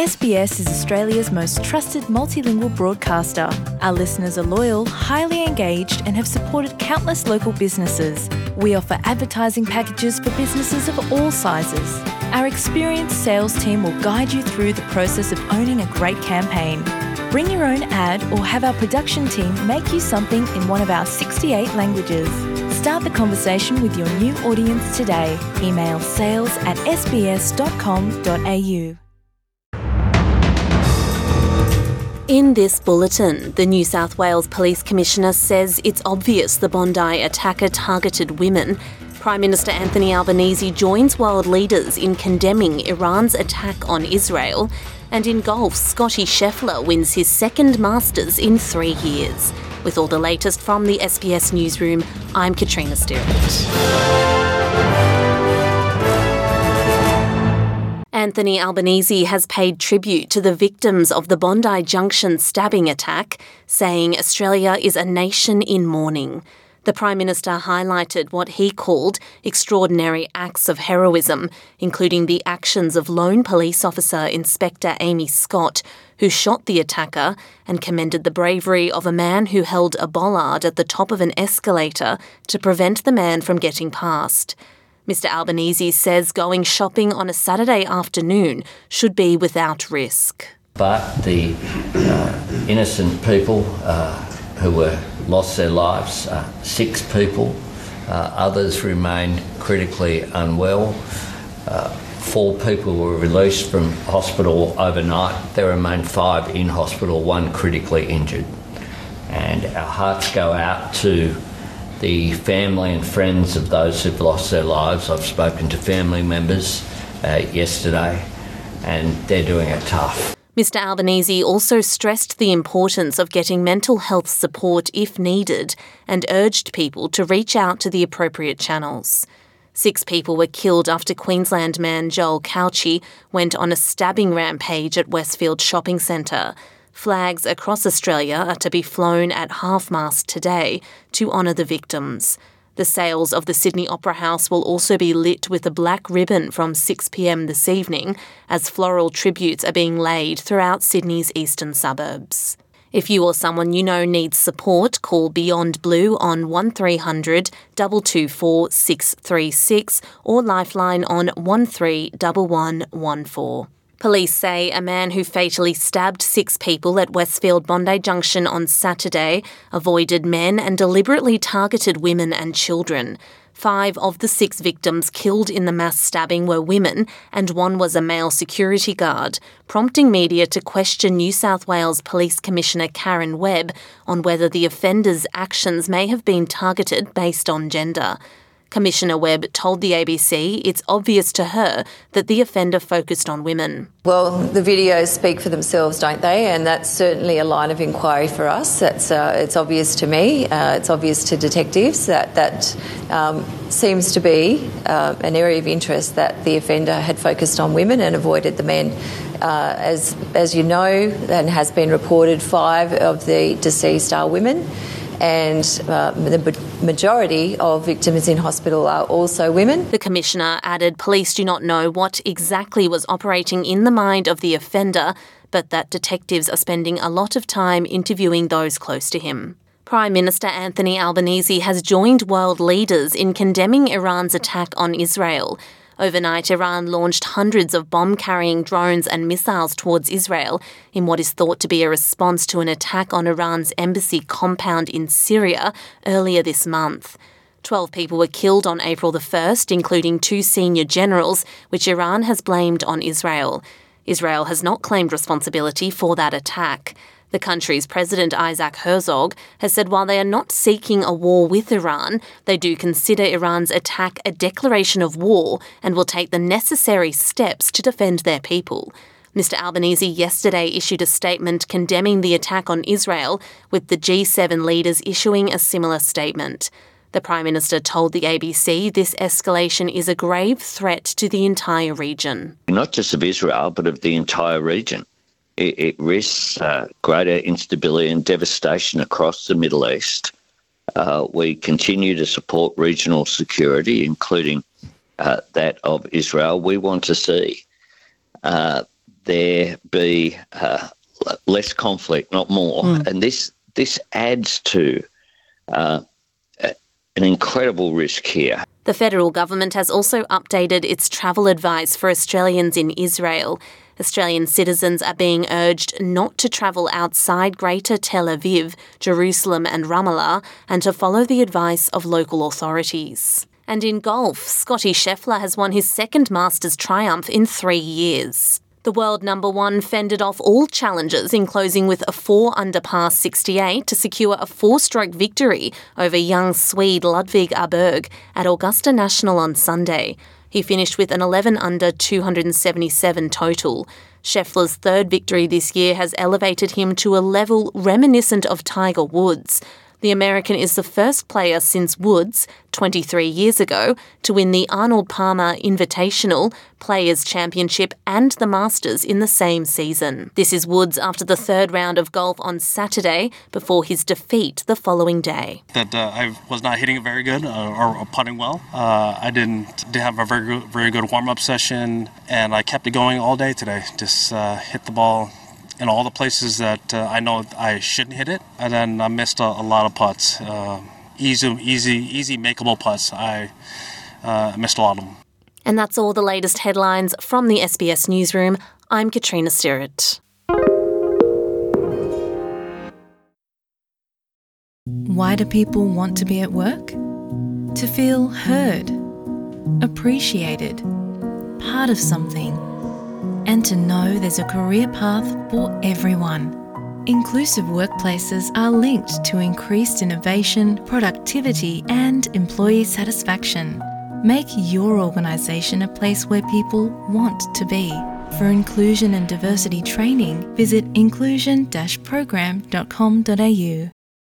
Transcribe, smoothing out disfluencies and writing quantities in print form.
SBS is Australia's most trusted multilingual broadcaster. Our listeners are loyal, highly engaged, and have supported countless local businesses. We offer advertising packages for businesses of all sizes. Our experienced sales team will guide you through the process of owning a great campaign. Bring your own ad or have our production team make you something in one of our 68 languages. Start the conversation with your new audience today. Email sales@sbs.com.au. In this bulletin, the New South Wales Police Commissioner says it's obvious the Bondi attacker targeted women. Prime Minister Anthony Albanese joins world leaders in condemning Iran's attack on Israel. And in golf, Scotty Scheffler wins his second Masters in 3 years. With all the latest from the SBS Newsroom, I'm Katrina Stirrett. Anthony Albanese has paid tribute to the victims of the Bondi Junction stabbing attack, saying Australia is a nation in mourning. The Prime Minister highlighted what he called extraordinary acts of heroism, including the actions of lone police officer Inspector Amy Scott, who shot the attacker, and commended the bravery of a man who held a bollard at the top of an escalator to prevent the man from getting past. Mr Albanese says going shopping on a Saturday afternoon should be without risk. But the innocent people who lost their lives, 6 people, others remain critically unwell. 4 people were released from hospital overnight. There remain 5 in hospital, 1 critically injured. And our hearts go out to the family and friends of those who've lost their lives. I've spoken to family members yesterday, and they're doing it tough. Mr Albanese also stressed the importance of getting mental health support if needed and urged people to reach out to the appropriate channels. 6 people were killed after Queensland man Joel Cauchi went on a stabbing rampage at Westfield Shopping Centre. Flags across Australia are to be flown at half-mast today to honour the victims. The sails of the Sydney Opera House will also be lit with a black ribbon from 6 p.m. this evening as floral tributes are being laid throughout Sydney's eastern suburbs. If you or someone you know needs support, call Beyond Blue on 1300 224 636 or Lifeline on 131114. Police say a man who fatally stabbed 6 people at Westfield Bondi Junction on Saturday avoided men and deliberately targeted women and children. 5 of the 6 victims killed in the mass stabbing were women and 1 was a male security guard, prompting media to question New South Wales Police Commissioner Karen Webb on whether the offender's actions may have been targeted based on gender. Commissioner Webb told the ABC it's obvious to her that the offender focused on women. Well, the videos speak for themselves, don't they? And that's certainly a line of inquiry for us. It's obvious to me. It's obvious to detectives that seems to be an area of interest that the offender had focused on women and avoided the men. As you know, and has been reported, 5 of the deceased are women. And the majority of victims in hospital are also women. The Commissioner added police do not know what exactly was operating in the mind of the offender, but that detectives are spending a lot of time interviewing those close to him. Prime Minister Anthony Albanese has joined world leaders in condemning Iran's attack on Israel. Overnight, Iran launched hundreds of bomb-carrying drones and missiles towards Israel in what is thought to be a response to an attack on Iran's embassy compound in Syria earlier this month. 12 people were killed on April the 1st, including 2 senior generals, which Iran has blamed on Israel. Israel has not claimed responsibility for that attack. The country's President Isaac Herzog has said while they are not seeking a war with Iran, they do consider Iran's attack a declaration of war and will take the necessary steps to defend their people. Mr Albanese yesterday issued a statement condemning the attack on Israel, with the G7 leaders issuing a similar statement. The Prime Minister told the ABC this escalation is a grave threat to the entire region. Not just of Israel, but of the entire region. It risks greater instability and devastation across the Middle East. We continue to support regional security, including that of Israel. We want to see there be less conflict, not more. And this adds to an incredible risk here. The federal government has also updated its travel advice for Australians in Israel. Australian citizens are being urged not to travel outside Greater Tel Aviv, Jerusalem and Ramallah, and to follow the advice of local authorities. And in golf, Scottie Scheffler has won his second Masters triumph in 3 years. The world number one fended off all challengers in closing with a 4-under par 68 to secure a 4-stroke victory over young Swede Ludvig Åberg at Augusta National on Sunday. He finished with an 11-under 277 total. Scheffler's third victory this year has elevated him to a level reminiscent of Tiger Woods. The American is the first player since Woods, 23 years ago, to win the Arnold Palmer Invitational, Players' Championship and the Masters in the same season. This is Woods after the third round of golf on Saturday before his defeat the following day. That I was not hitting it very good or putting well. I didn't have a very good warm-up session, and I kept it going all day today. Just hit the ball in all the places that I know I shouldn't hit it, and then I missed a lot of putts. Easy makeable putts. I missed a lot of them. And that's all the latest headlines from the SBS Newsroom. I'm Katrina Stewart. Why do people want to be at work? To feel heard, appreciated, part of something, and to know there's a career path for everyone. Inclusive workplaces are linked to increased innovation, productivity, and employee satisfaction. Make your organisation a place where people want to be. For inclusion and diversity training, visit inclusion-program.com.au.